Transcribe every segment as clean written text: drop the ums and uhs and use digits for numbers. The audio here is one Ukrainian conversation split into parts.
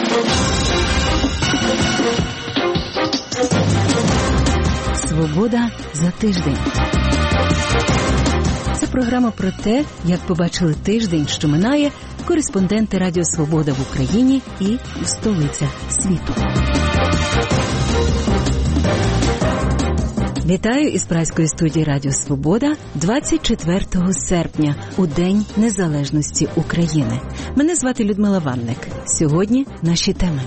Свобода за тиждень. Це програма про те, як побачили тиждень, що минає, кореспонденти Радіо Свобода в Україні і в столицях світу. Вітаю із празької студії Радіо Свобода 24 серпня, у День Незалежності України. Мене звати Людмила Ванник. Сьогодні наші теми.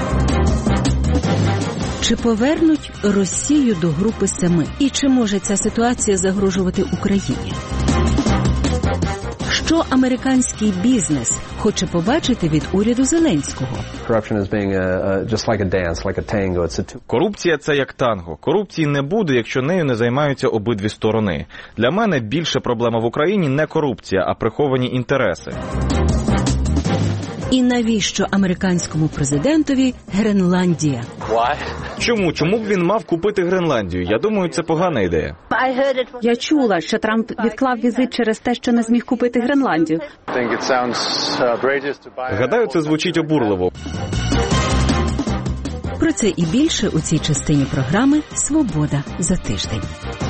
Чи повернуть Росію до Групи Семи? І чи може ця ситуація загрожувати Україні? Що американський бізнес хоче побачити від уряду Зеленського? Корупція – це як танго. Корупції не буде, якщо нею не займаються обидві сторони. Для мене більша проблема в Україні не корупція, а приховані інтереси. І навіщо американському президентові Гренландія? Чому? Чому б він мав купити Гренландію? Я думаю, це погана ідея. Я чула, що Трамп відклав візит через те, що не зміг купити Гренландію. Гадаю, це звучить обурливо. Про це і більше у цій частині програми «Свобода за тиждень».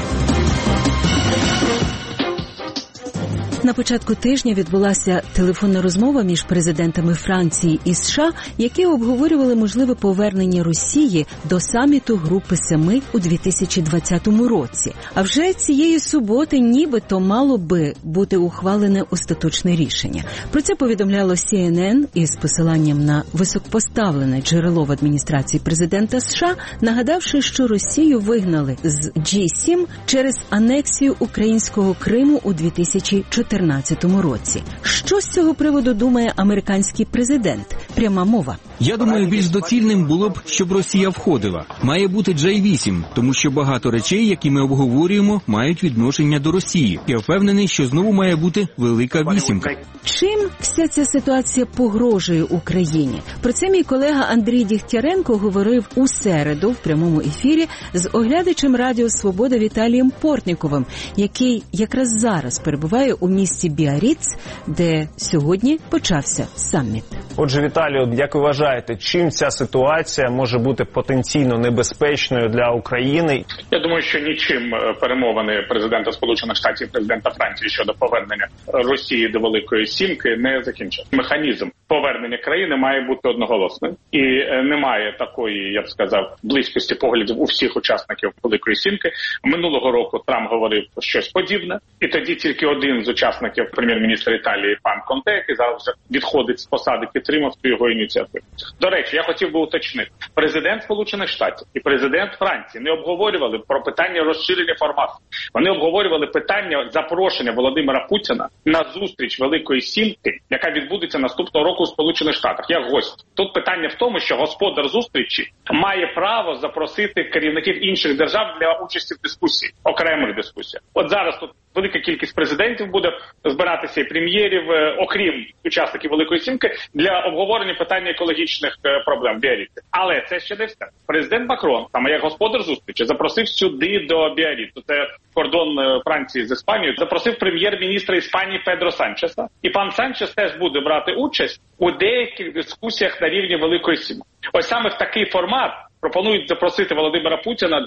На початку тижня відбулася телефонна розмова між президентами Франції і США, які обговорювали можливе повернення Росії до саміту Групи Семи у 2020 році. А вже цієї суботи нібито мало би бути ухвалене остаточне рішення. Про це повідомляло CNN із посиланням на високопоставлене джерело в адміністрації президента США, нагадавши, що Росію вигнали з G7 через анексію українського Криму у 2014 році. Що з цього приводу думає американський президент? Пряма мова. Я думаю, більш доцільним було б, щоб Росія входила. Має бути J8, тому що багато речей, які ми обговорюємо, мають відношення до Росії. Я впевнений, що знову має бути велика вісімка. Чим вся ця ситуація погрожує Україні? Про це мій колега Андрій Дігтяренко говорив у середу в прямому ефірі з оглядачем Радіо Свобода Віталієм Портніковим, який якраз зараз перебуває у місті Біарріц, де сьогодні почався саміт. Отже, Віталію, як ви вважаєте, чим ця ситуація може бути потенційно небезпечною для України? Я думаю, що нічим перемовини президента Сполучених Штатів і президента Франції щодо повернення Росії до Великої Сімки не закінчать. Механізм повернення країни має бути одноголосним. І немає такої, я б сказав, близькості поглядів у всіх учасників Великої Сімки. Минулого року Трамп говорив щось подібне, і тоді тільки один з учасників, прем'єр-міністр Італії, пан Конте, який зараз вже відходить з посади, підтримав цю його ініціативу. До речі, я хотів би уточнити. Президент Сполучених Штатів і президент Франції не обговорювали про питання розширення формату. Вони обговорювали питання запрошення Володимира Путіна на зустріч Великої Сімки, яка відбудеться наступного року у Сполучених Штатах, як гость. Тут питання в тому, що господар зустрічі має право запросити керівників інших держав для участі в дискусії, окремих дискусіях. От зараз тут велика кількість президентів буде збиратися і прем'єрів, окрім учасників Великої Сімки, для обговорення питання екологічних проблем в Біарріці. Але це ще не все. Президент Макрон, саме як господар зустрічі, запросив сюди до Біарріцу, це кордон Франції з Іспанією, запросив прем'єр-міністра Іспанії Педро Санчеса. І пан Санчес теж буде брати участь у деяких дискусіях на рівні Великої Сімки. Ось саме в такий формат пропонують запросити Володимира Путіна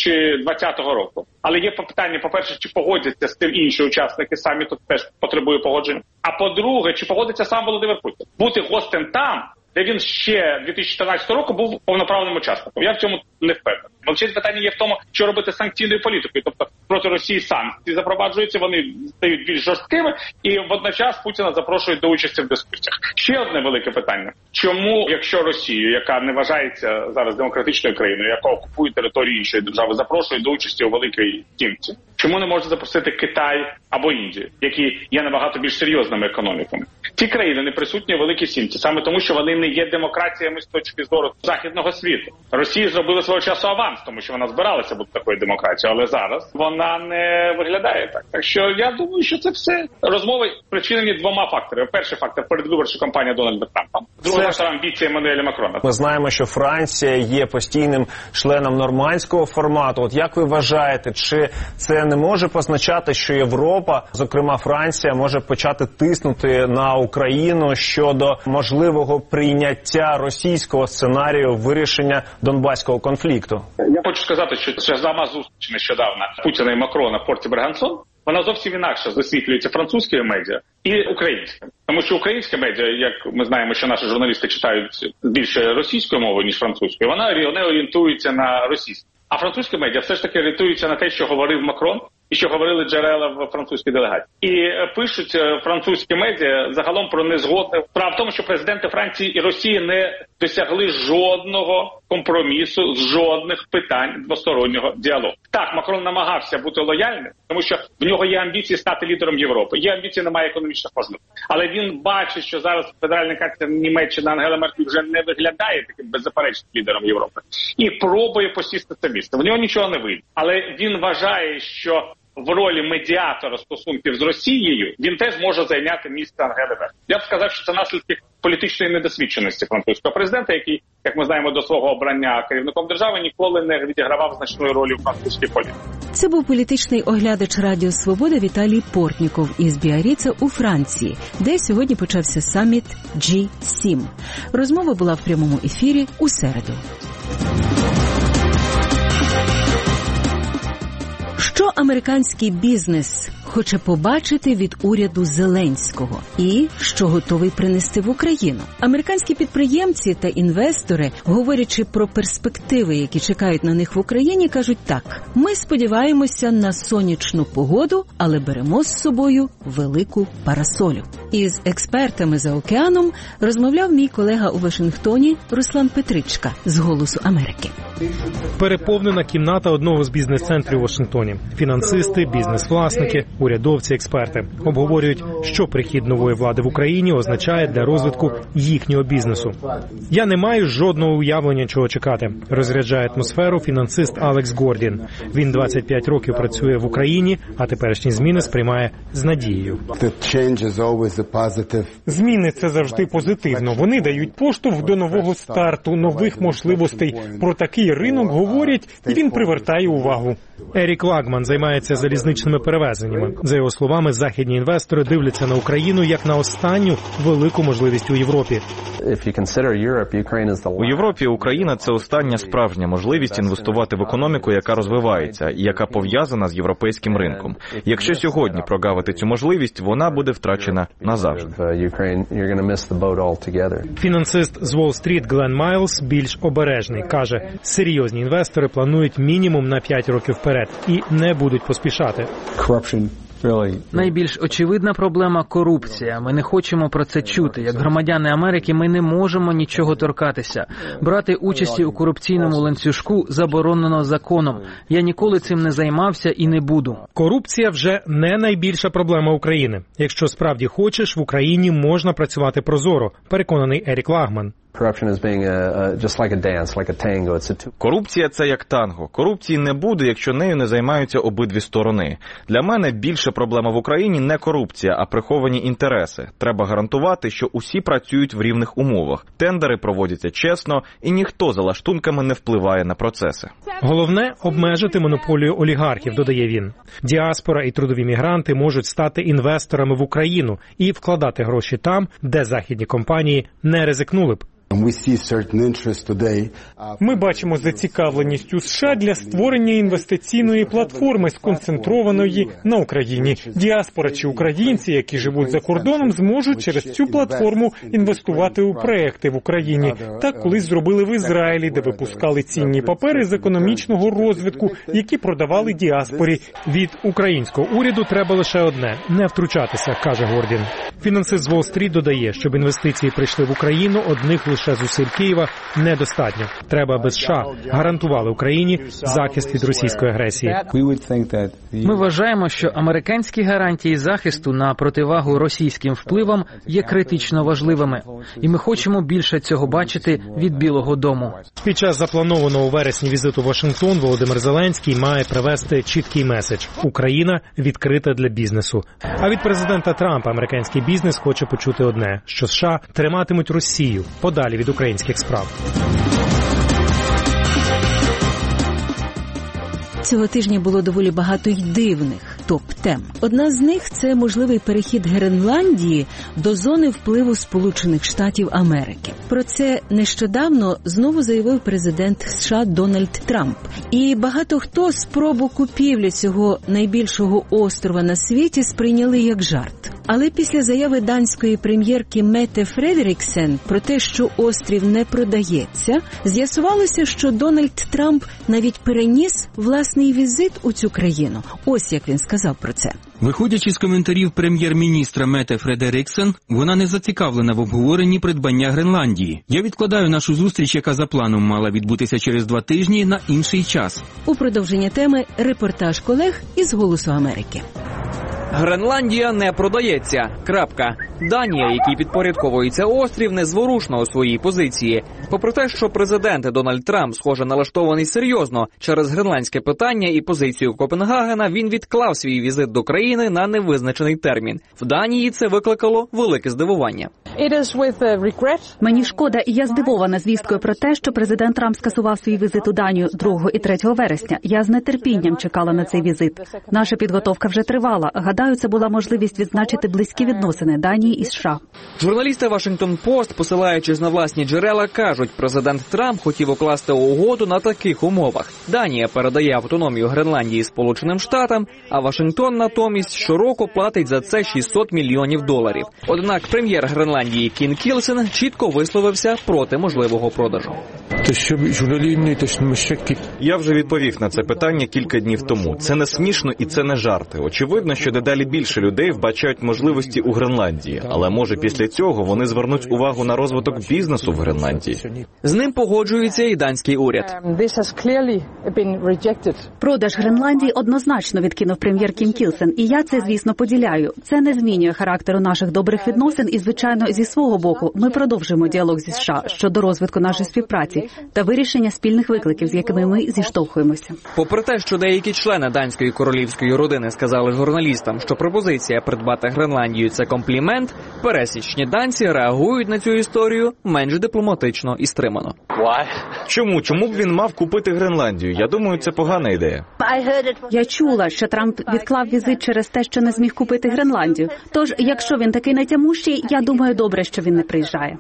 2020 року. Але є питання, по-перше, чи погодяться з тим інші учасники саміту, теж потребує погодження. А по-друге, чи погодиться сам Володимир Путін? Бути гостем там, де він ще 2014 року був повноправним учасником. Я в цьому не впевнений. Величезне питання є в тому, що робити з санкційною політикою. Тобто проти Росії санкції запроваджуються, вони стають більш жорсткими, і водночас Путіна запрошують до участі в дискусіях. Ще одне велике питання. Чому, якщо Росію, яка не вважається зараз демократичною країною, яка окупує територію іншої держави, запрошують до участі у Великій Сімці, чому не можна запросити Китай або Індію, які є набагато більш серйозними економіками? Ці країни не присутні у Великій Сімці, саме тому, що вони не є демократіями з точки зору західного світу. Росія зробила свого часу аванс, тому що вона збиралася бути такою демократією, але зараз вона не виглядає так. Так що я думаю, що це все розмови спричинені двома факторами. Перший фактор – передвиборча кампанія Дональда Трампа. Другий фактор – амбіція Еммануеля Макрона. Ми знаємо, що Франція є постійним членом нормандського формату. От як ви вважаєте, чи це не може позначати, що Європа, зокрема Франція, може почати тиснути на Україну щодо можливого прийняття російського сценарію вирішення Донбаського конфлікту? Я хочу сказати, що сама зустріч нещодавно Путіна і Макрона в порті Брегансон, вона зовсім інакше засвітлюється французькими медіа і українськими. Тому що українське медіа, як ми знаємо, що наші журналісти читають більше російською мовою, ніж французькою, вони орієнтуються на російську. А французьке медіа все ж таки орієнтуються на те, що говорив Макрон і що говорили джерела в французькій делегації. І пишуть французькі медіа загалом про незгодне. Справа в тому, що президенти Франції і Росії не досягли жодного компромісу з жодних питань двостороннього діалогу. Так, Макрон намагався бути лояльним, тому що в нього є амбіції стати лідером Європи. Є амбіції, немає економічних можливостей. Але він бачить, що зараз федеральний канцлер Німеччини Ангела Меркель вже не виглядає таким беззаперечним лідером Європи. І пробує посісти це місце. В нього нічого не вийде. Але він вважає, що в ролі медіатора стосунків з Росією він теж може зайняти місце Ангели Меркель. Я б сказав, що це наслідки політичної недосвідченості французького президента, який, як ми знаємо, до свого обрання керівником держави ніколи не відігравав значної ролі у французькій політиці. Це був політичний оглядач Радіо Свобода Віталій Портніков із Біарріца у Франції, де сьогодні почався саміт G7. Розмова була в прямому ефірі у середу. Що американський бізнес хоче побачити від уряду Зеленського і що готовий принести в Україну? Американські підприємці та інвестори, говорячи про перспективи, які чекають на них в Україні, кажуть так: ми сподіваємося на сонячну погоду, але беремо з собою велику парасолю. Із експертами за океаном розмовляв мій колега у Вашингтоні Руслан Петричка з «Голосу Америки». Переповнена кімната одного з бізнес-центрів у Вашингтоні. Фінансисти, бізнес-власники, урядовці, експерти обговорюють, що прихід нової влади в Україні означає для розвитку їхнього бізнесу. Я не маю жодного уявлення, чого чекати, розряджає атмосферу фінансист Алекс Гордін. Він 25 років працює в Україні, а теперішні зміни сприймає з надією. Зміни – це завжди позитивно. Вони дають поштовх до нового старту, нових можливостей. Про такий ринок говорять, і він привертає увагу. Ерік Лагман займається залізничними перевезеннями. За його словами, західні інвестори дивляться на Україну як на останню велику можливість у Європі. У Європі Україна – це остання справжня можливість інвестувати в економіку, яка розвивається і яка пов'язана з європейським ринком. Якщо сьогодні прогавити цю можливість, вона буде втрачена назавжди. Фінансист з Уолл-стріт Глен Майлз більш обережний. Каже, серйозні інвестори планують мінімум на 5 років вперед і не будуть поспішати. Найбільш очевидна проблема – корупція. Ми не хочемо про це чути. Як громадяни Америки ми не можемо нічого торкатися. Брати участі у корупційному ланцюжку заборонено законом. Я ніколи цим не займався і не буду. Корупція вже не найбільша проблема України. Якщо справді хочеш, в Україні можна працювати прозоро, переконаний Ерік Лагман. Корупція – це як танго. Корупції не буде, якщо нею не займаються обидві сторони. Для мене більша проблема в Україні не корупція, а приховані інтереси. Треба гарантувати, що усі працюють в рівних умовах. Тендери проводяться чесно, і ніхто за лаштунками не впливає на процеси. Головне – обмежити монополію олігархів, додає він. Діаспора і трудові мігранти можуть стати інвесторами в Україну і вкладати гроші там, де західні компанії не ризикнули б. Ми бачимо зацікавленість у США для створення інвестиційної платформи, сконцентрованої на Україні. Діаспора чи українці, які живуть за кордоном, зможуть через цю платформу інвестувати у проекти в Україні. Так колись зробили в Ізраїлі, де випускали цінні папери з економічного розвитку, які продавали діаспорі. Від українського уряду треба лише одне – не втручатися, каже Гордін. Фінансист з Уолл-стріт додає, щоб інвестиції прийшли в Україну, одних лише зусиль Києва недостатньо. Треба, аби США гарантували Україні захист від російської агресії. Ми вважаємо, що американські гарантії захисту на противагу російським впливам є критично важливими. І ми хочемо більше цього бачити від Білого дому. Під час запланованого у вересні візиту в Вашингтон Володимир Зеленський має привести чіткий меседж – Україна відкрита для бізнесу. А від президента Трампа американський бізнес хоче почути одне – що США триматимуть Росію подалі від українських справ. Цього тижня було доволі багато й дивних топ-тем. Одна з них – це можливий перехід Гренландії до зони впливу Сполучених Штатів Америки. Про це нещодавно знову заявив президент США Дональд Трамп. І багато хто спробу купівлі цього найбільшого острова на світі сприйняли як жарт. Але після заяви данської прем'єрки Метте Фредеріксен про те, що острів не продається, з'ясувалося, що Дональд Трамп навіть переніс власний візит у цю країну. Ось як він сказав про це. Виходячи з коментарів прем'єр-міністра Метте Фредеріксен, вона не зацікавлена в обговоренні придбання Гренландії. Я відкладаю нашу зустріч, яка за планом мала відбутися через 2 тижні, на інший час. У продовження теми репортаж колег із «Голосу Америки». Гренландія не продається. Крапка. Данія, якій підпорядковується острів, незворушна у своїй позиції. Попри те, що президент Дональд Трамп, схоже, налаштований серйозно через гренландське питання і позицію Копенгагена, він відклав свій візит до країни на невизначений термін. В Данії це викликало велике здивування. Мені шкода, і я здивована звісткою про те, що президент Трамп скасував свій візит у Данію 2 і 3 вересня. Я з нетерпінням чекала на цей візит. Наша підготовка вже тривала. Гадаю, це була можливість відзначити близькі відносини Данії і США. Журналісти Вашингтон-Пост, посилаючись на власні джерела, кажуть, президент Трамп хотів укласти угоду на таких умовах. Данія передає автономію Гренландії Сполученим Штатам, а Вашингтон натомість щороку платить за це $600 мільйонів. Однак прем'єр Гренландії Кін Кілсен чітко висловився проти можливого продажу. Я вже відповів на це питання кілька днів тому. Це не смішно і це не жарти. Очевидно, що дедалі більше людей вбачають можливості у Гренландії. Але може після цього вони звернуть увагу на розвиток бізнесу в Гренландії. З ним погоджується і данський уряд. Продаж Гренландії однозначно відкинув прем'єр Кін Кілсен. І я це, звісно, поділяю. Це не змінює характеру наших добрих відносин і, звичайно, зі свого боку ми продовжуємо діалог зі США щодо розвитку нашої співпраці та вирішення спільних викликів, з якими ми зіштовхуємося. Попри те, що деякі члени данської королівської родини сказали журналістам, що пропозиція придбати Гренландію – це комплімент, пересічні данці реагують на цю історію менш дипломатично і стримано. Чому? Чому б він мав купити Гренландію? Я думаю, це погана ідея. Я чула, що Трамп відклав візит через те, що не зміг купити Гренландію. Тож, якщо він такий найтямущий, я думаю, добре, що він не приїжджає.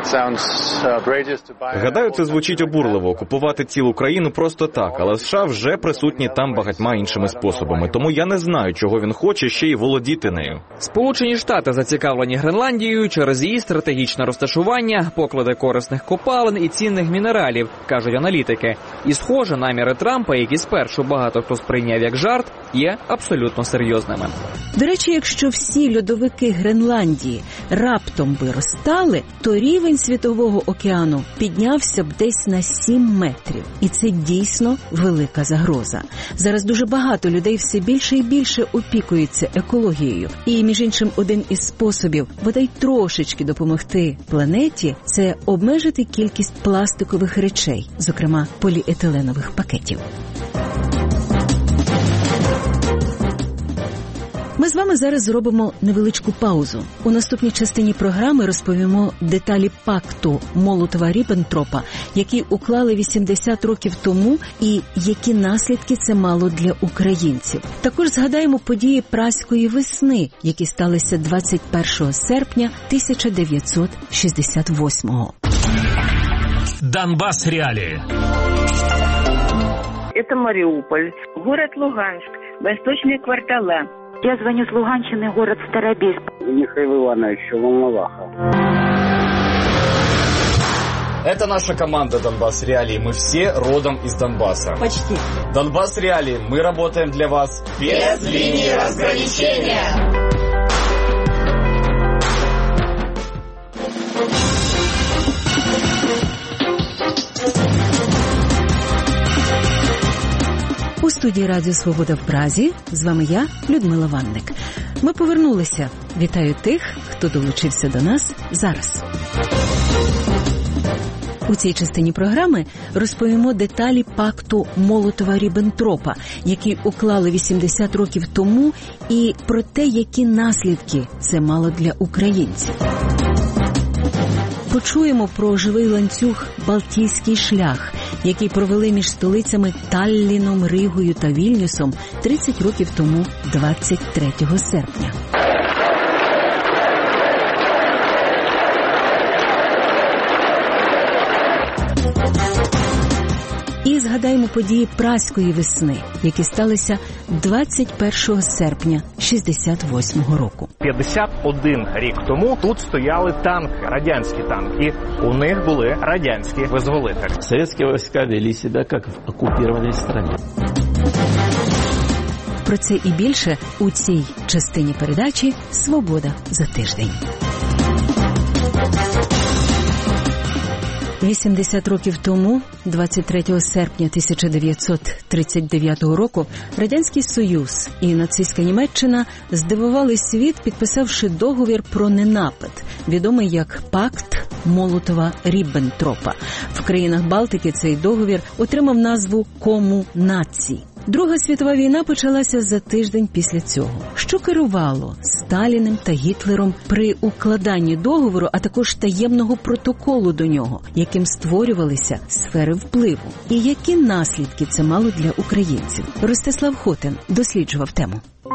Гадаю, це звучить обурливо – окупувати цілу країну просто так, але США вже присутні там багатьма іншими способами, тому я не знаю, чого він хоче ще й володіти нею. Сполучені Штати зацікавлені Гренландією через її стратегічне розташування, поклади корисних копалин і цінних мінералів, кажуть аналітики. І схоже, наміри Трампа, які спершу багато хто сприйняв як жарт, є абсолютно серйозними. До речі, якщо всі льодовики Гренландії раптом би розтали, то рівень Світового океану піднявся б десь на 7 метрів. І це дійсно велика загроза. Зараз дуже багато людей все більше і більше опікуються екологією. І, між іншим, один із способів бодай трошечки допомогти планеті – це обмежити кількість пластикових речей, зокрема поліетиленових пакетів. Ми з вами зараз зробимо невеличку паузу. У наступній частині програми розповімо деталі пакту Молотова-Ріббентропа, який уклали 80 років тому і які наслідки це мало для українців. Також згадаємо події Празької весни, які сталися 21 серпня 1968-го. Донбасс реалии. Это Мариуполь, город Луганск, восточные квартала. Я звоню с Луганщины, город Старобельск. Михаил Иванович, Волноваха. Это наша команда «Донбасс Реалии». Мы все родом из Донбасса. Почти. «Донбасс Реалии». Мы работаем для вас без линии разграничения. У студії Радіо Свобода в Празі з вами я, Людмила Ванник. Ми повернулися. Вітаю тих, хто долучився до нас зараз. У цій частині програми розповімо деталі пакту Молотова-Ріббентропа, який уклали 80 років тому, і про те, які наслідки це мало для українців. почуємо про живий ланцюг «Балтійський шлях», який провели між столицями Талліном, Ригою та Вільнюсом 30 років тому, 23 серпня. І згадаємо події Празької весни, які сталися 21 серпня 68-го року. 51 рік тому тут стояли танки, радянські танки. У них були радянські визволителі. Совєтські війська вели себе як в окупованій країні. Про це і більше у цій частині передачі «Свобода за тиждень». 80 років тому, 23 серпня 1939 року, Радянський Союз і нацистська Німеччина здивували світ, підписавши договір про ненапад, відомий як Пакт Молотова-Ріббентропа. В країнах Балтики цей договір отримав назву «Комунації». Друга світова війна почалася за тиждень після цього. Що керувало Сталіним та Гітлером при укладанні договору, а також таємного протоколу до нього, яким створювалися сфери впливу? І які наслідки це мало для українців? Ростислав Хотин досліджував тему.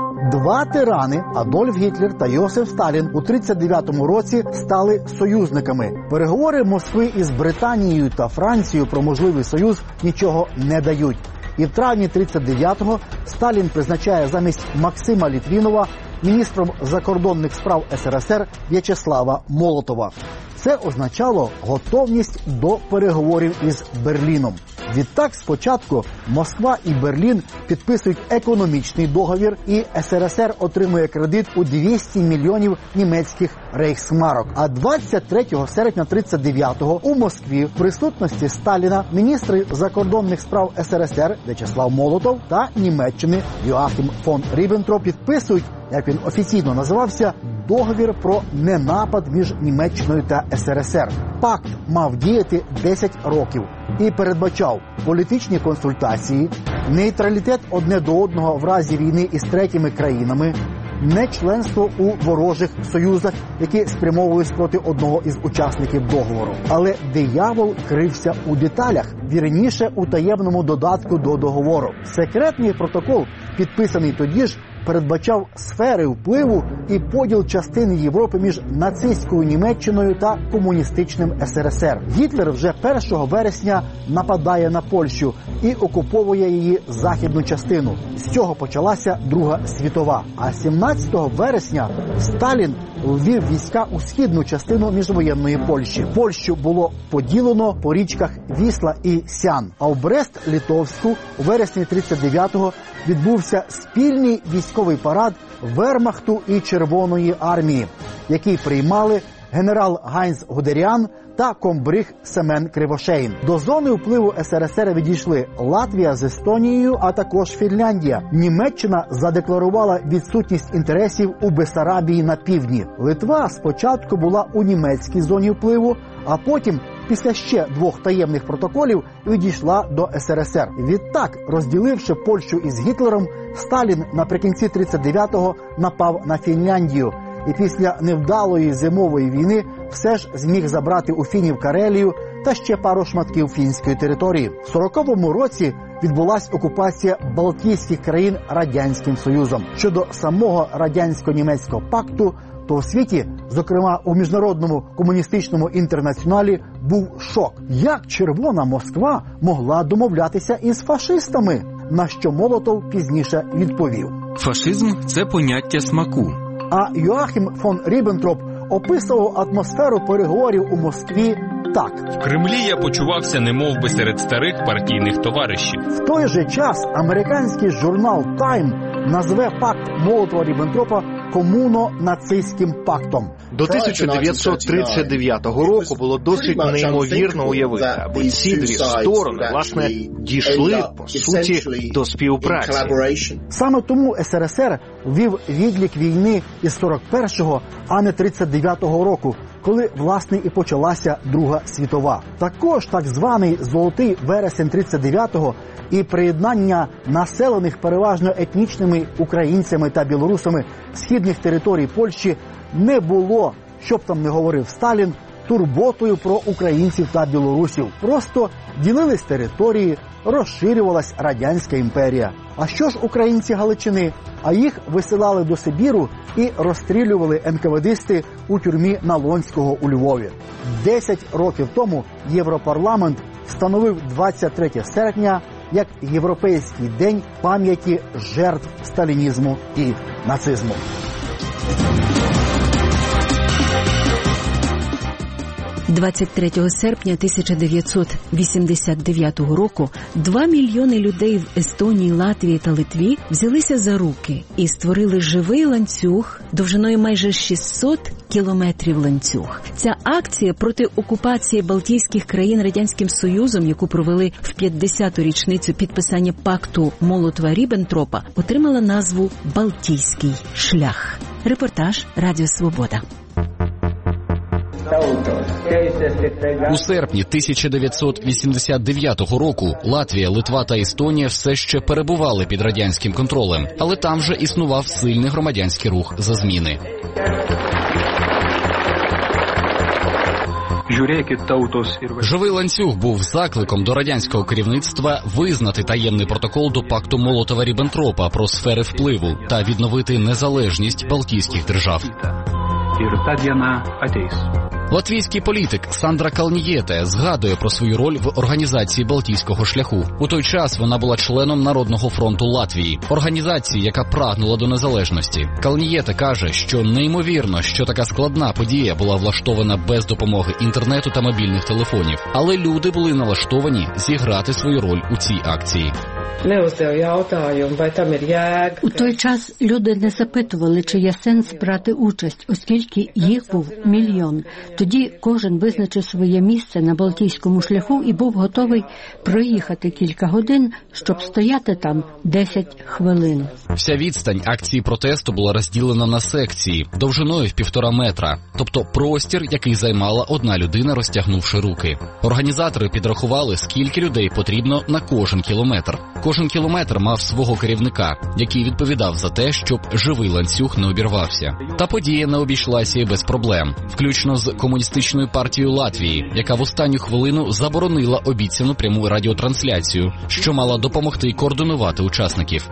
Два тирани, Адольф Гітлер та Йосиф Сталін, у 1939 році стали союзниками. Переговори Москви із Британією та Францією про можливий союз нічого не дають. І в травні 1939-го Сталін призначає замість Максима Літвінова міністром закордонних справ СРСР В'ячеслава Молотова. Це означало готовність до переговорів із Берліном. Відтак спочатку Москва і Берлін підписують економічний договір, і СРСР отримує кредит у 200 мільйонів німецьких рейхсмарок. А 23 серпня 1939-го у Москві в присутності Сталіна міністри закордонних справ СРСР В'ячеслав Молотов та Німеччини Йоахім фон Ріббентроп підписують, як він офіційно називався, договір про ненапад між Німеччиною та СРСР. Пакт мав діяти 10 років і передбачав політичні консультації, нейтралітет одне до одного в разі війни із третіми країнами, нечленство у ворожих союзах, які спрямовувались проти одного із учасників договору. Але диявол крився у деталях, вірніше у таємному додатку до договору. Секретний протокол, підписаний тоді ж, передбачав сфери впливу і поділ частин Європи між нацистською Німеччиною та комуністичним СРСР. Гітлер вже 1 вересня нападає на Польщу і окуповує її західну частину. З цього почалася Друга світова. А 17 вересня Сталін ввів війська у східну частину міжвоєнної Польщі. Польщу було поділено по річках Вісла і Сян. А в Брест-Литовську у вересні 1939-го відбувся спільний військовий парад Вермахту і Червоної армії, який приймали генерал Гайнц Гудеріан та комбриг Семен Кривошеїн. До зони впливу СРСР відійшли Латвія з Естонією, а також Фінляндія. Німеччина задекларувала відсутність інтересів у Бессарабії на півдні. Литва спочатку була у німецькій зоні впливу, а потім, після ще 2 таємних протоколів, відійшла до СРСР. Відтак, розділивши Польщу із Гітлером, Сталін наприкінці 1939-го напав на Фінляндію. І після невдалої зимової війни все ж зміг забрати у фінів Карелію та ще пару шматків фінської території. В 1940 році відбулася окупація Балтійських країн Радянським Союзом. Щодо самого радянсько-німецького пакту, то в світі, зокрема у міжнародному комуністичному інтернаціоналі, був шок. Як Червона Москва могла домовлятися із фашистами? На що Молотов пізніше відповів. Фашизм – це поняття смаку. А Йоахім фон Ріббентроп описував атмосферу переговорів у Москві так. В Кремлі я почувався немов би серед старих партійних товаришів. В той же час американський журнал «Тайм» назве пакт Молотова-Ріббентропа комуно-нацистським пактом. До 1939 року було досить неймовірно уявити, аби ці дві сторони, власне, дійшли, по суті, до співпраці. Саме тому СРСР ввів відлік війни із 41-го, а не 39-го року, коли, власне, і почалася Друга світова. Також так званий «Золотий вересень» 39-го і приєднання населених переважно етнічними українцями та білорусами східних територій Польщі не було, що б там не говорив Сталін, турботою про українців та білорусів. Просто ділились території, розширювалась Радянська імперія. А що ж українці Галичини? А їх висилали до Сибіру і розстрілювали НКВДисти у тюрмі Налонського у Львові. 10 років тому Європарламент встановив 23 серпня як Європейський день пам'яті жертв сталінізму і нацизму. – 23 серпня 1989 року 2 мільйони людей в Естонії, Латвії та Литві взялися за руки і створили живий ланцюг довжиною майже 600 кілометрів ланцюг. Ця акція проти окупації Балтійських країн Радянським Союзом, яку провели в 50-ту річницю підписання пакту Молотова-Ріббентропа, отримала назву «Балтійський шлях». Репортаж Радіо Свобода. У серпні 1989 року Латвія, Литва та Естонія все ще перебували під радянським контролем, але там вже існував сильний громадянський рух за зміни. Живий ланцюг був закликом до радянського керівництва визнати таємний протокол до пакту Молотова-Ріббентропа про сфери впливу та відновити незалежність Балтійських держав. Латвійський політик Сандра Калнієте згадує про свою роль в організації Балтійського шляху. У той час вона була членом Народного фронту Латвії, організації, яка прагнула до незалежності. Калнієте каже, що неймовірно, що така складна подія була влаштована без допомоги інтернету та мобільних телефонів. Але люди були налаштовані зіграти свою роль у цій акції. У той час люди не запитували, чи є сенс брати участь, оскільки їх був мільйон. Тоді кожен визначив своє місце на Балтійському шляху і був готовий проїхати кілька годин, щоб стояти там 10 хвилин. Вся відстань акції протесту була розділена на секції довжиною в 1,5 метра, тобто простір, який займала одна людина, розтягнувши руки. Організатори підрахували, скільки людей потрібно на кожен кілометр. Кожен кілометр мав свого керівника, який відповідав за те, щоб живий ланцюг не обірвався. Та подія не обійшлася і без проблем, включно з Комуністичною партією Латвії, яка в останню хвилину заборонила обіцяну пряму радіотрансляцію, що мала допомогти координувати учасників.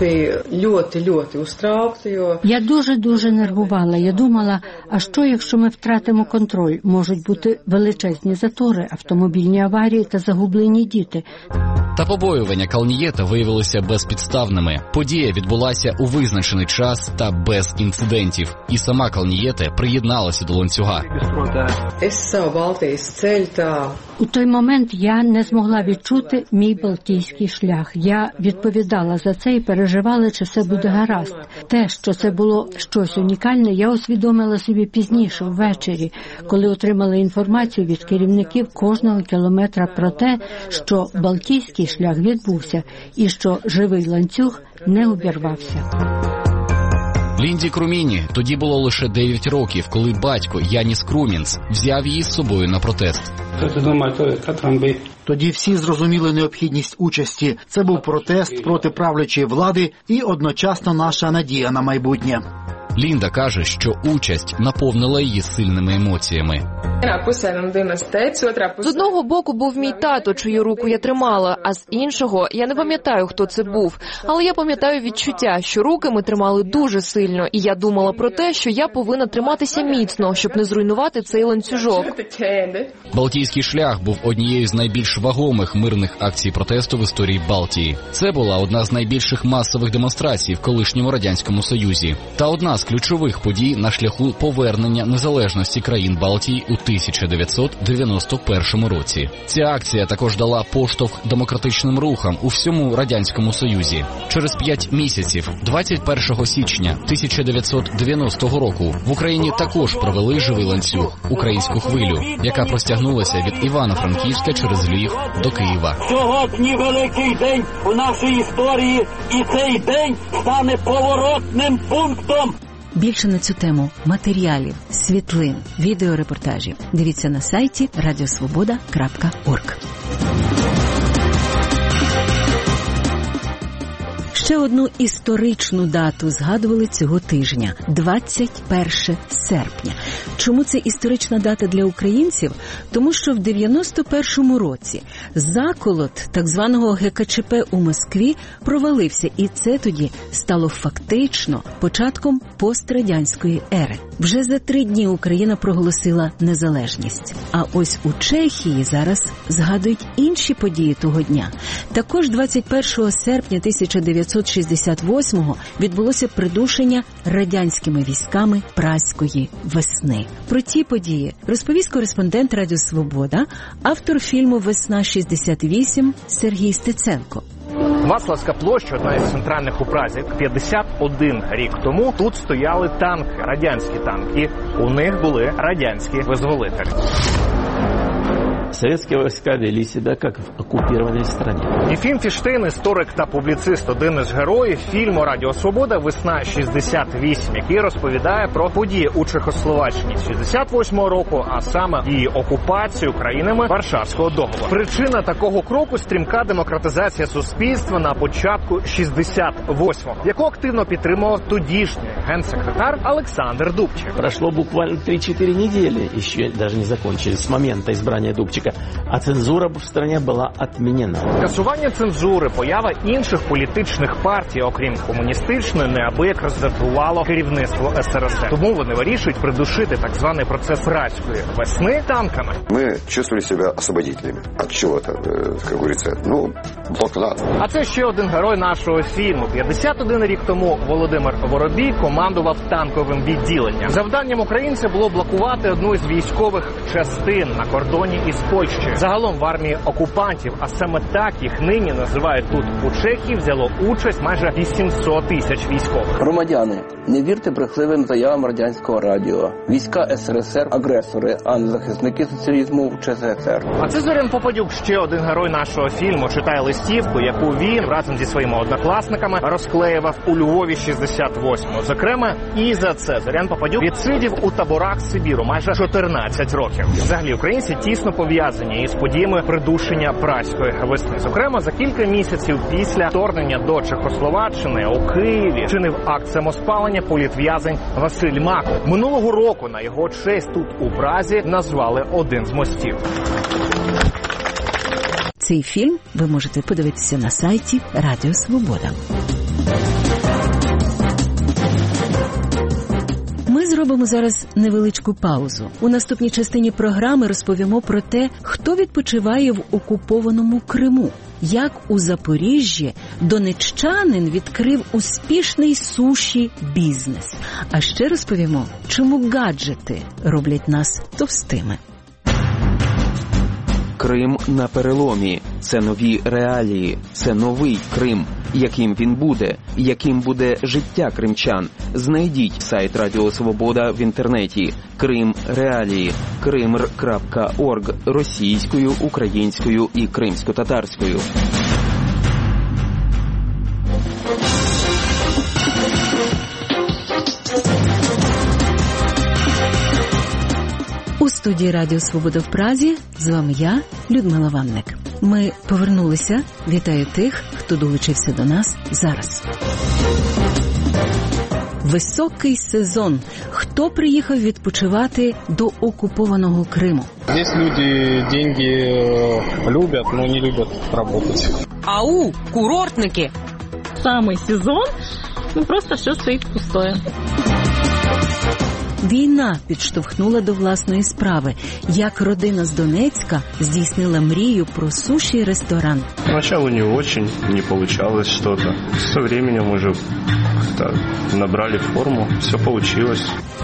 Я дуже нервувала. Я думала, а що якщо ми втратимо контроль? Можуть бути величезні затори, автомобільні аварії та загублені діти. Та побоювання Калнієта виявилися безпідставними. Подія відбулася у визначений час та без інцидентів. І сама Калнієте приєдналася до ланцюга. У той момент я не змогла відчути мій Балтійський шлях. Я відповідала за це і переживала, чи все буде гаразд. Те, що це було щось унікальне, я усвідомила собі пізніше, ввечері, коли отримала інформацію від керівників кожного кілометра про те, що Балтійський шлях відбувся і що живий ланцюг не обірвався. Лінді Круміні тоді було лише 9 років, коли батько Яніс Крумінц взяв її з собою на протест. Тоді всі зрозуміли необхідність участі. Це був протест проти правлячої влади і одночасно наша надія на майбутнє. Лінда каже, що участь наповнила її сильними емоціями. З одного боку був мій тато, чию руку я тримала, а з іншого я не пам'ятаю, хто це був. Але я пам'ятаю відчуття, що руки ми тримали дуже сильно, і я думала про те, що я повинна триматися міцно, щоб не зруйнувати цей ланцюжок. Балтійський шлях був однією з найбільш вагомих мирних акцій протесту в історії Балтії. Це була одна з найбільших масових демонстрацій в колишньому Радянському Союзі та одна з ключових подій на шляху повернення незалежності країн Балтії у 1991 році. Ця акція також дала поштовх демократичним рухам у всьому Радянському Союзі. Через 5 місяців, 21 січня 1990 року, в Україні також провели живий ланцюг – українську хвилю, яка простягнулася від Івано-Франківська через Львів до Києва. Сьогодні великий день у нашій історії, і цей день стане поворотним пунктом. Більше на цю тему матеріалів, світлин, відеорепортажів дивіться на сайті radiosvoboda.org. Ще одну історичну дату згадували цього тижня – 21 серпня. Чому це історична дата для українців? Тому що в 91-му році заколот так званого ГКЧП у Москві провалився, і це тоді стало фактично початком пострадянської ери. Вже за 3 дні Україна проголосила незалежність. А ось у Чехії зараз згадують інші події того дня. Також 21 серпня 1968-го відбулося придушення радянськими військами Празької весни. Про ті події розповість кореспондент Радіо Свобода, автор фільму «Весна-68» Сергій Стеценко. Вацлавська площа – одна із центральних у Празі. 51 рік тому тут стояли танки, радянські танки. У них були радянські визволителі. Советские войска вели себя как в оккупированной стране. Єфім Фіштейн, історик та публіцист, один із героїв фільму «Радіо Свобода. Весна-68», який розповідає про події у Чехословаччині 68-го року, а саме її окупацію країнами Варшавського договору. Причина такого кроку – стрімка демократизація суспільства на початку 68-го, яку активно підтримував тодішній генсекретар Олександр Дубчик. Прошло буквально 3-4 недели, еще даже не закончились, с момента избрания Дубчика, а цензура в стране была отменена. Касування цензури, поява інших політичних партій, окрім комуністичної, неабияк роздратувало керівництво СРСР. Тому вони вирішують придушити так званий процес Празької весни танками. Ми чувствовали себе освободителями від чого-то, як говориться, блокнат. А це ще один герой нашого фільму. 51 рік тому Володимир Воробій командував танковим відділенням. Завданням українця було блокувати одну із військових частин на кордоні із Польщею. Загалом в армії окупантів, а саме так їх нині називають тут у Чехії, взяло участь майже 800 тисяч військових. Громадяни, не вірте брехливим заявам радянського радіо. Війська СРСР – агресори, а не захисники соціалізму в ЧССР. А це Зорян Попадюк, ще один герой нашого фільму, читає листівку, яку він разом зі своїми однокласниками розклеював у Львові 68-го. Зокрема, і за це Зорян Попадюк відсидів у таборах Сибіру майже 14 років. Взагалі, українці тісно пов'язані із подіями придушення Празької весни. Зокрема, за кілька місяців після вторгнення до Чехословаччини у Києві чинив акт самоспалення політв'язень Василь Маков. Минулого року на його честь тут у Празі назвали один з мостів. Цей фільм ви можете подивитися на сайті Радіо Свобода. Ми зробимо зараз невеличку паузу. У наступній частині програми розповімо про те, хто відпочиває в окупованому Криму, як у Запоріжжі донеччанин відкрив успішний суші-бізнес. А ще розповімо, чому гаджети роблять нас товстими. Крим на переломі. Це нові реалії. Це новий Крим. Яким він буде? Яким буде життя кримчан? Знайдіть сайт Радіо Свобода в інтернеті. Крим реалії. Krimr.org російською, українською і кримсько-татарською. У студії Радіо Свобода в Празі з вами я, Людмила Ванник. Ми повернулися. Вітаю тих, хто долучився до нас зараз. Високий сезон. Хто приїхав відпочивати до окупованого Криму? Здесь люди деньги любят, но не любят работать. Ау, курортники! Самый сезон, просто все стоит пустое. Війна підштовхнула до власної справи. Як родина з Донецька здійснила мрію про суші-ресторан. Поначалу не очень, не получалось что-то. Со временем уже набрали форму, все получилось.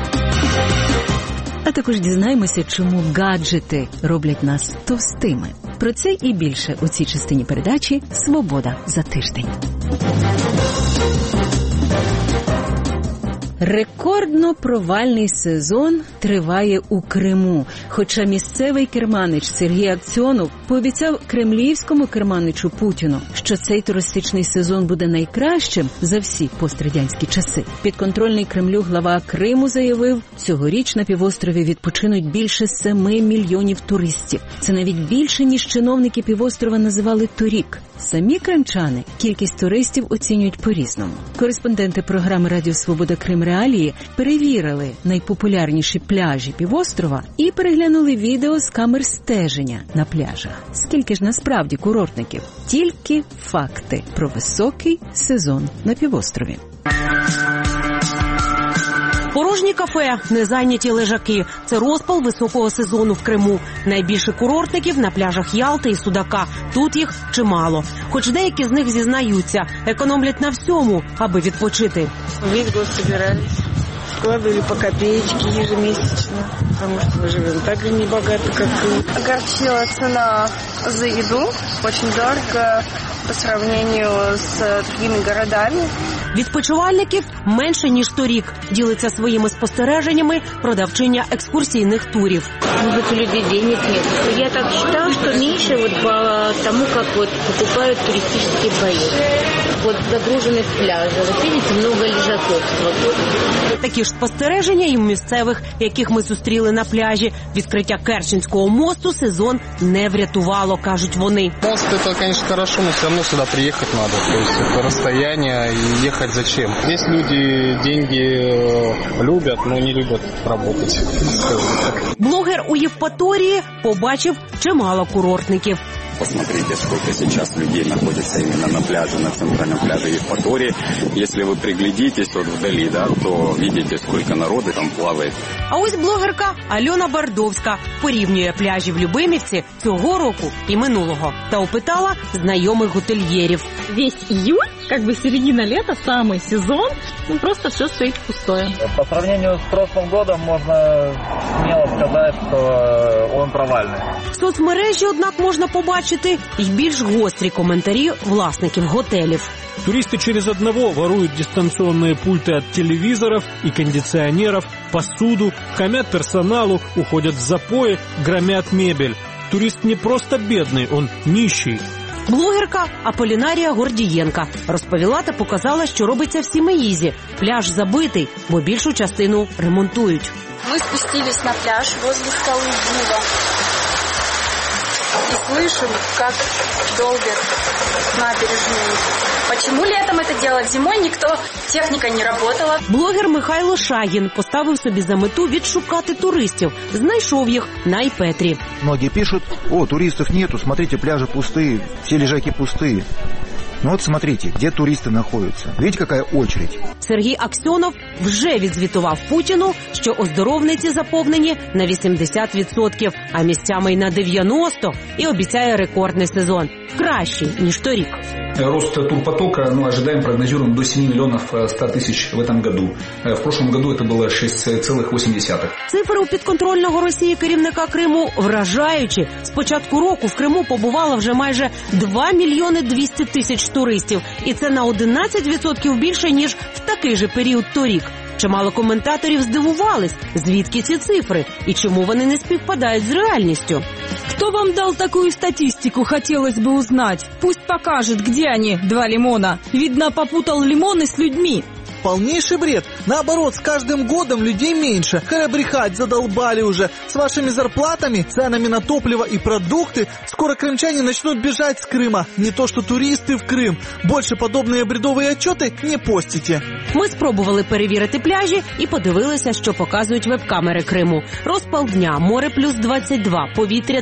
А також дізнаємося, чому гаджети роблять нас товстими. Про це і більше у цій частині передачі «Свобода за тиждень». Рекордно провальний сезон триває у Криму. Хоча місцевий керманич Сергій Аксьонов пообіцяв кремлівському керманичу Путіну, що цей туристичний сезон буде найкращим за всі пострадянські часи. Підконтрольний Кремлю глава Криму заявив, цьогоріч на півострові відпочинуть більше 7 мільйонів туристів. Це навіть більше, ніж чиновники півострова називали торік. Самі кримчани кількість туристів оцінюють по-різному. Кореспонденти програми «Радіо Свобода Крим Реалії» перевірили найпопулярніші пляжі півострова і переглянули відео з камер стеження на пляжах. Скільки ж насправді курортників? Тільки факти про високий сезон на півострові. Порожні кафе, незайняті лежаки – це розпал високого сезону в Криму. Найбільше курортників на пляжах Ялти і Судака. Тут їх чимало. Хоч деякі з них зізнаються, економлять на всьому, аби відпочити. Весь год собирались. Складывали по копеечке ежемесячно, потому что мы живем так же небогато, как и... Огорчила цена за еду, очень дорого по сравнению с другими городами. Відпочивальників менше, ніж торік, ділиться своїми спостереженнями продавчиня екскурсійних турів. Может, у людей денег нет. Я так считаю, что меньше вот по тому, как вот покупают туристические поездки. Вот загружены пляжи. Вот видите, много лежаков свободных. Такі ж спостереження і у місцевих, яких ми зустріли на пляжі. Відкриття Керченського мосту сезон не врятувало, кажуть вони. Мост – это, конечно, хорошо, но все равно сюда приехать надо. То есть это расстояние, и ехать зачем? Здесь люди деньги любят, но не любят работать, скажем так. Блогер у Євпаторії побачив чимало курортників. Посмотрите, сколько сейчас людей находится именно на пляже, на центральном пляже Евпатории. Если вы приглядитесь вот вдали, да, то видите, сколько народу там плавает. А ось блогерка Альона Бардовська порівнює пляжі в Любимівці цього року і минулого та опитала знайомих готельєрів. Весь июль, как бы середина лета, самый сезон, просто все стоит пустое. По сравнению с прошлым годом можно смело сказать, что он провальный. В соцмережі, однак, можна побачити й більш гострі коментарі власників готелів. Туристы через одного воруют дистанционные пульты от телевизоров и кондиционеров, посуду, хамят персоналу, уходят в запои, громят мебель. Турист не просто бедный, он нищий. Блогерка Аполінарія Гордієнка розповіла та показала, що робиться в Сімеїзі. Пляж забитий, бо більшу частину ремонтують. Ми спустились на пляж возле скалы Дива. И слышим, как долбят набережную. Почему летом это делать? Зимой никто, техника не работала. Блогер Михайло Шагін поставив собі за мету відшукати туристів. Знайшов їх на Іпетрі. Многие пишут: о, туристов нету, смотрите, пляжи пустые, все лежаки пустые. Ну вот смотрите, где туристы находятся. Видите, какая очередь? Сергій Аксьонов вже відзвітував Путіну, що оздоровниці заповнені на 80%, а місцями й на 90%, і обіцяє рекордний сезон. Кращий, ніж торік. Рост турпотока, ожидаем, прогнозируем до 7 миллионов 100 тысяч в этом году. В прошлом году это было 6,8. Цифри у підконтрольного Росії керівника Криму вражаючі. З початку року в Криму побувало вже майже 2 мільйони 200 тисяч туристів. І це на 11% більше, ніж в такий же період торік. Чимало коментаторів здивувались, звідки ці цифри і чому вони не співпадають з реальністю. Кто вам дал такую статистику, хотелось бы узнать. Пусть покажет, где они, два лимона. Видно, попутал лимоны с людьми. Полнейший бред. Наоборот, с каждым годом людей меньше. Брехать задолбали уже. С вашими зарплатами, ценами на топливо и продукты скоро крымчане начнут бежать с Крыма. Не то что туристы в Крым. Больше подобные бредовые отчеты не постите. Ми спробували перевірити пляжі і подивилися, що показують веб-камери Криму. Розпал дня, море плюс 22, повітря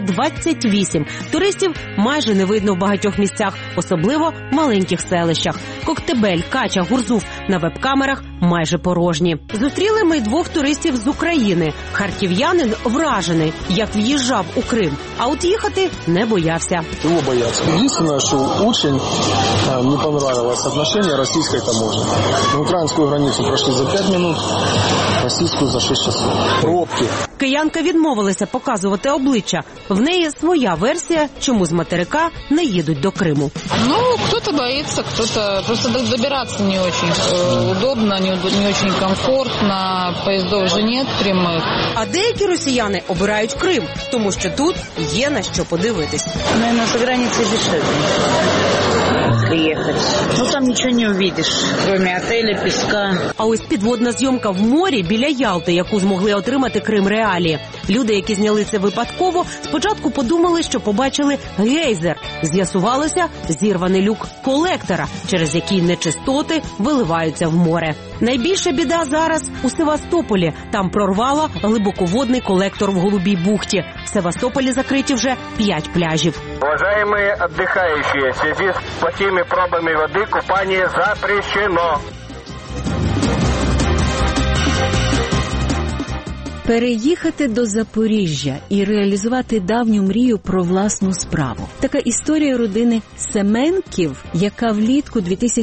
28. Туристів майже не видно в багатьох місцях, особливо в маленьких селищах. Коктебель, Кача, Гурзуф на веб-камерах майже порожні. Зустріли ми 2 туристів з України. Харків'янин вражений, як в'їжджав у Крим, а от їхати не боявся. Чего бояться? Единственное, что очень не понравилось отношение российской таможни. Украинскую границу прошли за 5 минут, российскую за 6 часов. Пробки. Киянка відмовилася показувати обличчя. В неї своя версія, чому з материка не їдуть до Криму. Ну, кто-то боится, кто-то просто добираться не очень удобно, неудобно. не очень комфортно, поездов вже нет прямих. А деякі росіяни обирають Крим, тому що тут є на що подивитись. Наверное, за границей дешевле приехать. Ну там ничего не увидишь, кроме отеля, песка. А ось підводна зйомка в морі біля Ялти, яку змогли отримати Крим Реалі. Люди, які зняли це випадково, спочатку подумали, що побачили гейзер. З'ясувалося зірваний люк колектора, через який нечистоти виливаються в море. Найбільша біда зараз у Севастополі. Там прорвало глибоководний колектор в Голубій бухті. В Севастополі закриті вже 5 пляжів. Уважаемые отдыхающие, в связи с плохими пробами воды купание запрещено. Переїхати до Запоріжжя і реалізувати давню мрію про власну справу. Така історія родини Семенків, яка влітку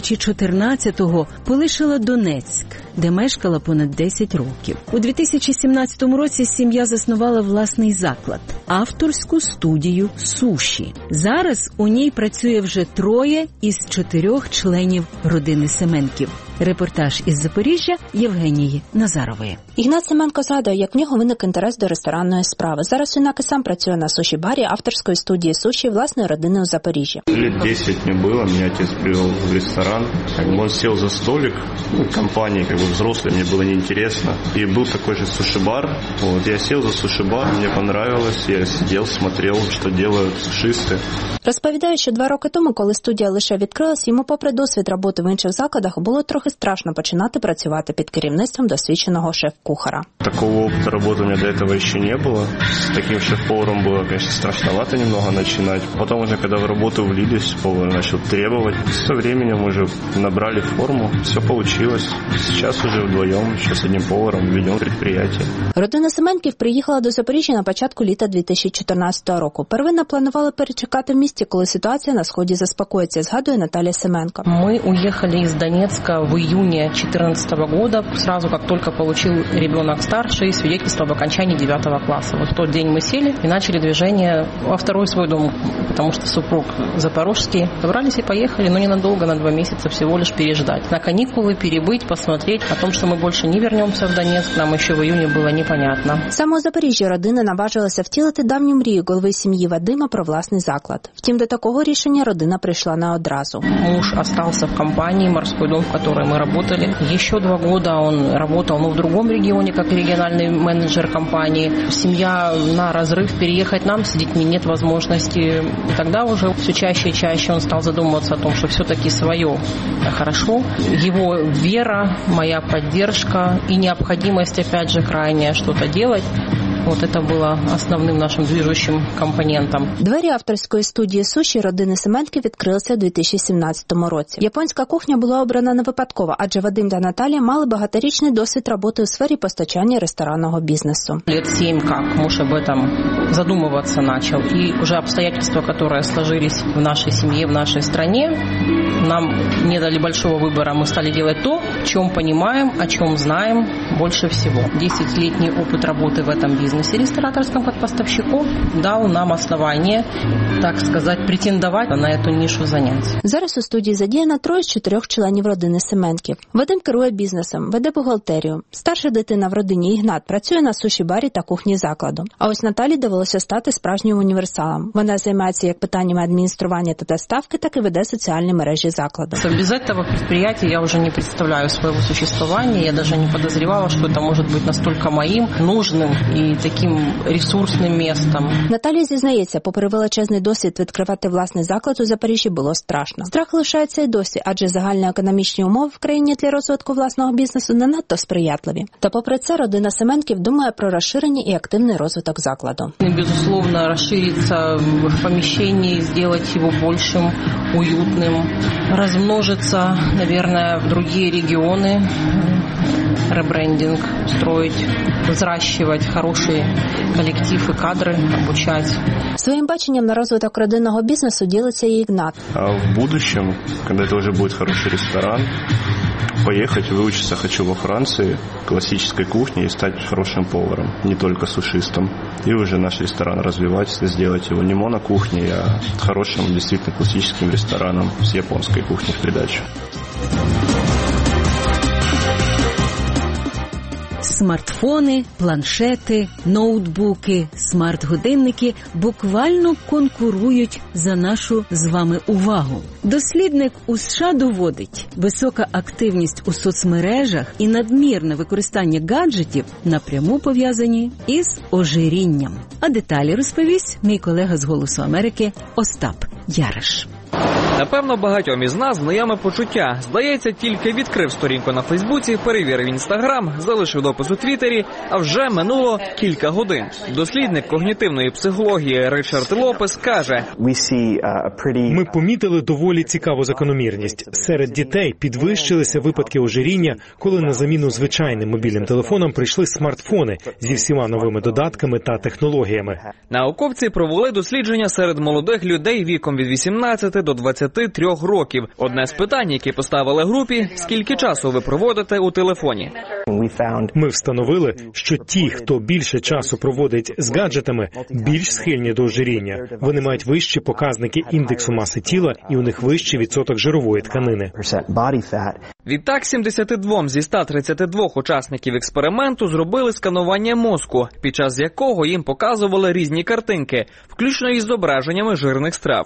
2014-го полишила Донецьк, де мешкала понад 10 років. У 2017 році сім'я заснувала власний заклад – авторську студію суші. Зараз у ній працює вже 3 із 4 членів родини Семенків. Репортаж із Запоріжжя Євгенії Назарової. Ігнат Семенко згадує, як в нього виник інтерес до ресторанної справи. Зараз юнак і сам працює на суші-барі авторської студії суші власної родини у Запоріжжі. Лет 10 мне было, меня отец привел в ресторан. Он сел за столик, компании взрослой, мне было неинтересно. И был такой же суши-бар. Я сел за суши-бар, мне понравилось, я сидел, смотрел, что делают сушисты. Розповідає, що 2 роки тому, коли студія лише відкрилась, йому попри досвід роботи в інших закладах було трохи страшно починати працювати під керівництвом досвідченого шеф-кухара. Такого опыта работы у меня до этого еще не было. С таким шеф-поваром было, конечно, страшновато немного начинать. Потом уже, когда в работу влились, повар начал требовать. Со временем уже набрали форму, все получилось. Сейчас уже вдвоем, еще с одним поваром, ведем предприятие. Родина Семенків приїхала до Запоріжжя на початку літа 2014 року. Первинно планували перечекати в місті, коли ситуація на сході заспокоїться, згадує Наталія Семенко. Мы уехали из Донецка в июне 2014 года, сразу как только получил ребенок старший свидетельство об окончании 9 класса. Вот в тот день мы сели и начали движение во второй свой дом, потому что супруг запорожский. Собрались и поехали, но ненадолго, на 2 месяца всего лишь переждать. На каникулы перебыть, посмотреть. О том, что мы больше не вернемся в Донецк, нам еще в июне было непонятно. Саме у Запоріжжі родина наважилася втілити давню мрію голови сім'ї Вадима про власний заклад. Втім, до такого рішення родина прийшла не одразу. Муж остался в компании «Морской дом», в которой мы работали. Еще 2 года он работал, но в другом регионе, как региональный менеджер компании. Семья на разрыв, переехать нам с детьми нет возможности. И тогда уже все чаще и чаще он стал задумываться о том, что все-таки свое хорошо. Его вера, моя поддержка и необходимость, опять же, крайне что-то делать. Вот это было основним нашим движущим компонентом. Двері авторської студії суші родини Семенків відкрилися у 2017 році. Японська кухня була обрана не випадково, адже Вадим та Наталія мали багаторічний досвід роботи у сфері постачання ресторанного бізнесу. Лет 7 как муж об этом задумываться начал. И уже обстоятельства, которые сложились в нашей семье, в нашей стране, нам не дали большого выбора. Мы стали делать то, в чем понимаем, о чем знаем больше всего. 10-летний опыт работы в этом бизнесе рестораторском как поставщиков дал нам основание, так сказать, претендовать на эту нишу занять. Зараз у студії задіяно 3 з 4 членів родини Семенків. Вадим керує бізнесом, веде бухгалтерію. Старша дитина в родині Ігнат працює на суші-барі та кухні закладу. А ось Наталі довелося стати справжнім універсалом. Вона займається як питаннями адміністрування та доставки, так і веде соціальні мережі закладу. Без этого предприятия я уже не представляю своего существования. Я даже не подозревала, что это может быть настолько моим, нужным и таким ресурсним местом. Наталія зізнається, попри величезний досвід відкривати власний заклад у Запоріжжі було страшно. Страх лишається й досі, адже загальноекономічні умови в країні для розвитку власного бізнесу не надто сприятливі. Та попри це родина Семенків думає про розширення і активний розвиток закладу. Безусловно, расшириться в помещении, сделать его большим, уютным, размножиться, наверное, в другие регионы, ребрендинг строить, взращивать хороший коллектив и кадры, обучать. Своїм баченням на розвиток родинного бізнесу ділиться і Ігнат. А в будущем, когда это уже будет хороший ресторан, поехать выучиться хочу во Франции классической кухне и стать хорошим поваром, не только сушистом. И уже наш ресторан развивать, сделать его не монокухней, а хорошим, действительно классическим рестораном. рестораном с японской кухней в придачу. Смартфони, планшети, ноутбуки, смарт-годинники буквально конкурують за нашу з вами увагу. Дослідник у США доводить, висока активність у соцмережах і надмірне використання гаджетів напряму пов'язані із ожирінням. А деталі розповість мій колега з «Голосу Америки» Остап Яриш. Напевно, багатьом із нас знайоме почуття. Здається, тільки відкрив сторінку на Фейсбуці, перевірив Інстаграм, залишив допис у Твіттері, а вже минуло кілька годин. Дослідник когнітивної психології Ричард Лопес каже: Ми помітили доволі цікаву закономірність. Серед дітей підвищилися випадки ожиріння, коли на заміну звичайним мобільним телефонам прийшли смартфони зі всіма новими додатками та технологіями. Науковці провели дослідження серед молодих людей віком від 18 до 23 років. Одне з питань, які поставили групі – скільки часу ви проводите у телефоні? Ми встановили, що ті, хто більше часу проводить з гаджетами, більш схильні до ожиріння. Вони мають вищі показники індексу маси тіла і у них вищий відсоток жирової тканини. Відтак, 72 зі 132 учасників експерименту зробили сканування мозку, під час якого їм показували різні картинки, включно із зображеннями жирних страв.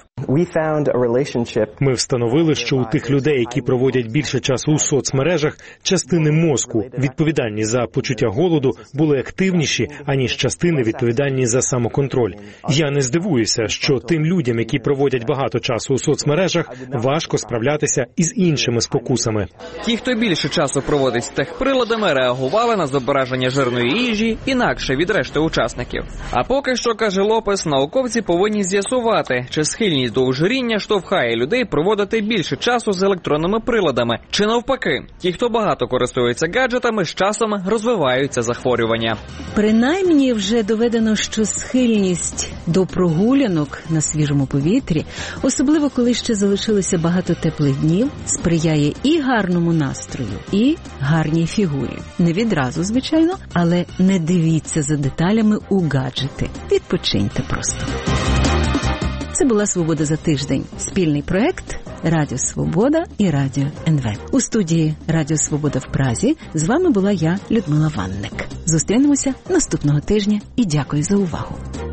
Ми встановили, що у тих людей, які проводять більше часу у соцмережах, частини мозку, відповідальні за почуття голоду, були активніші, аніж частини, відповідальні за самоконтроль. Я не здивуюся, що тим людям, які проводять багато часу у соцмережах, важко справлятися із іншими спокусами. Ті, хто більше часу проводить з техприладами, реагували на зображення жирної їжі інакше від решти учасників. А поки що, каже Лопес, науковці повинні з'ясувати, чи схильність до ожиріння штовхає людей проводити більше часу з електронними приладами, чи навпаки, ті, хто багато користується гаджетами, з часом розвиваються захворювання. Принаймні вже доведено, що схильність до прогулянок на свіжому повітрі, особливо коли ще залишилося багато теплих днів, сприяє і гарному настрою, і гарній фігурі. Не відразу, звичайно, але не дивіться за деталями у гаджети. Відпочиньте просто. Це була «Свобода за тиждень» – спільний проект Радіо Свобода і Радіо НВ. У студії Радіо Свобода в Празі з вами була я, Людмила Ванник. Зустрінемося наступного тижня і дякую за увагу.